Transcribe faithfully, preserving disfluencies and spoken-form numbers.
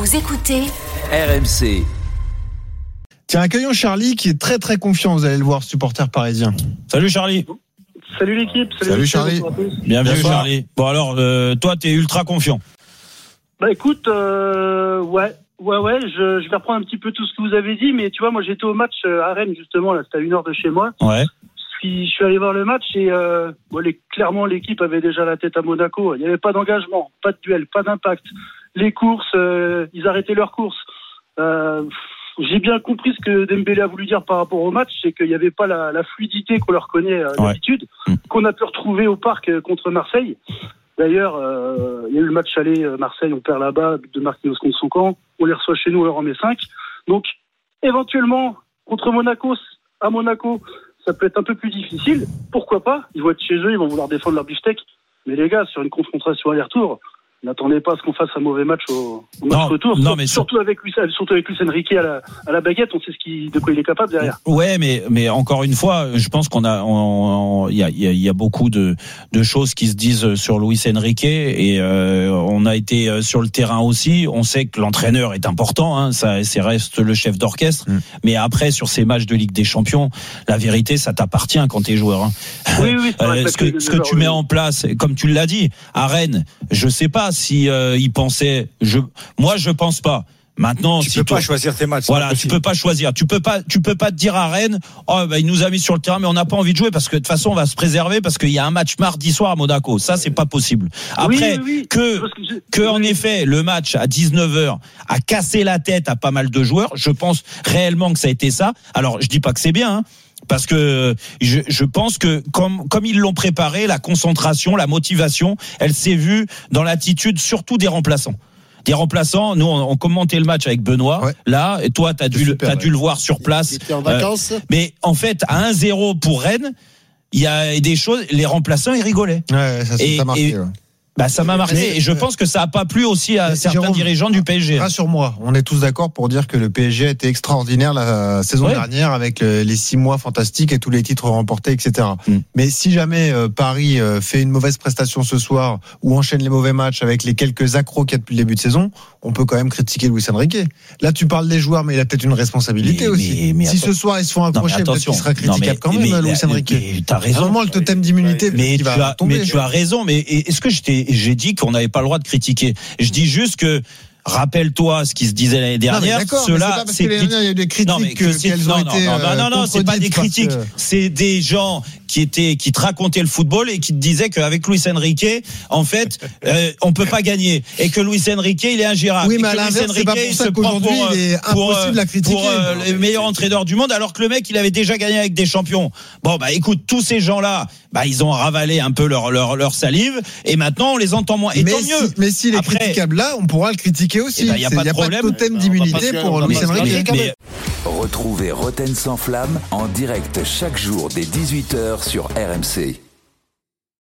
Vous écoutez R M C. Tiens, accueillons Charlie qui est très très confiant, vous allez le voir, supporter parisien. Salut Charlie. Salut l'équipe. Salut, salut Charlie. Bienvenue Bonsoir. Charlie. Bon alors, euh, toi t'es ultra confiant. Bah écoute, euh, ouais, ouais, ouais, je, je vais reprendre un petit peu tout ce que vous avez dit, mais tu vois, moi j'étais au match à Rennes justement, là, c'était à une heure de chez moi. Ouais. Puis, je suis allé voir le match et euh, bon, les, clairement l'équipe avait déjà la tête à Monaco. Il n'y avait pas d'engagement, pas de duel, pas d'impact. Les courses, euh, ils arrêtaient leurs courses. Euh, j'ai bien compris ce que Dembélé a voulu dire par rapport au match, c'est qu'il n'y avait pas la, la fluidité qu'on leur connaît euh, Ouais. d'habitude, mmh. qu'on a pu retrouver au parc euh, contre Marseille. D'ailleurs, euh, il y a eu le match aller euh, Marseille, on perd là-bas, but de Marquinhos contre son camp. On les reçoit chez nous, on leur en met cinq. Donc, éventuellement, contre Monaco, à Monaco, ça peut être un peu plus difficile. Pourquoi pas? Ils vont être chez eux, ils vont vouloir défendre leur beefsteak. Mais les gars, sur une confrontation aller-retour, n'attendez pas à ce qu'on fasse un mauvais match au, au match Non, retour. non, Sur, mais surtout, avec Luis, surtout avec Luis Enrique à la, à la baguette, on sait ce qui, de quoi il est capable derrière. Ouais, mais mais encore une fois, je pense qu'on a, il y a il y a, y a beaucoup de de choses qui se disent sur Luis Enrique et euh, on a été sur le terrain aussi. On sait que l'entraîneur est important, hein, ça, c'est reste le chef d'orchestre. Mmh. Mais après, sur ces matchs de Ligue des Champions, la vérité, ça t'appartient quand t'es joueur. Hein. Oui, oui. C'est euh, ce que ce que tu mets en place, comme tu l'as dit, à Rennes, je sais pas si euh, il pensait. Je, moi, je pense pas. Maintenant, tu si peux toi, pas choisir tes matchs. Voilà, tu peux pas choisir. Tu peux pas, tu peux pas te dire à Rennes, oh, bah, il nous a mis sur le terrain, mais on n'a pas envie de jouer parce que de toute façon, on va se préserver parce qu'il y a un match mardi soir à Monaco. Ça, c'est pas possible. Après, oui, oui, oui. que, que, que, en effet, le match à dix-neuf heures a cassé la tête à pas mal de joueurs. Je pense réellement que ça a été ça. Alors, je dis pas que c'est bien, hein. Parce que je, je pense que comme comme ils l'ont préparé, la concentration, la motivation, elle s'est vue dans l'attitude surtout des remplaçants. Des remplaçants, nous on, on commentait le match avec Benoît, ouais. Là, et toi t'as dû super, t'as ouais. dû le voir sur place. Il était en vacances. Euh, mais en fait, à un zéro pour Rennes, il y a des choses, les remplaçants ils rigolaient. Ouais, ça s'est marqué. Ouais. Bah ça m'a marqué mais, et je pense que ça a pas plu aussi à certains Jérôme, dirigeants du P S G. Rassure-moi, on est tous d'accord pour dire que le P S G a été extraordinaire la saison ouais. dernière avec les six mois fantastiques et tous les titres remportés, et cetera. Mm. Mais si jamais euh, Paris euh, fait une mauvaise prestation ce soir ou enchaîne les mauvais matchs avec les quelques accros qu'il y a depuis le début de saison, on peut quand même critiquer Luis Enrique. Là, tu parles des joueurs, mais il a peut-être une responsabilité mais, aussi. Mais, mais si ce soir ils se font accrocher, peut-être qu'il sera critiquable non, mais, quand même, mais, Luis Enrique. Mais, t'as raison. À un moment, le totem d'immunité, mais tu va as, tomber. mais tu as raison. Mais est-ce que j'étais, j'ai dit qu'on n'avait pas le droit de critiquer? Je dis juste que rappelle-toi ce qui se disait l'année dernière. Cela, c'est l'année dernière il y a eu des critiques non, mais que, qu'elles non, ont non, été non, non, non, non, c'est pas des critiques. Que... C'est des gens qui étaient, qui te racontaient le football et qui te disaient qu'avec Luis Enrique, en fait, euh, on peut pas gagner et que Luis Enrique, il est ingérable. Oui, mais à l'inverse, c'est pas pour ça qu'aujourd'hui il est impossible de la critiquer. Pour euh, les meilleurs entraîneurs du monde, alors que le mec, il avait déjà gagné avec des champions. Bon, bah écoute, tous ces gens-là, bah ils ont ravalé un peu leur leur leur salive et maintenant on les entend moins. Et mais tant si, mieux. Mais s'il est Après, critiquable là, on pourra le critiquer aussi. Il n'y a pas de problème. Totem d'immunité pour Luis Enrique. Retrouvez Roten sans flamme en direct chaque jour dès dix-huit heures sur R M C.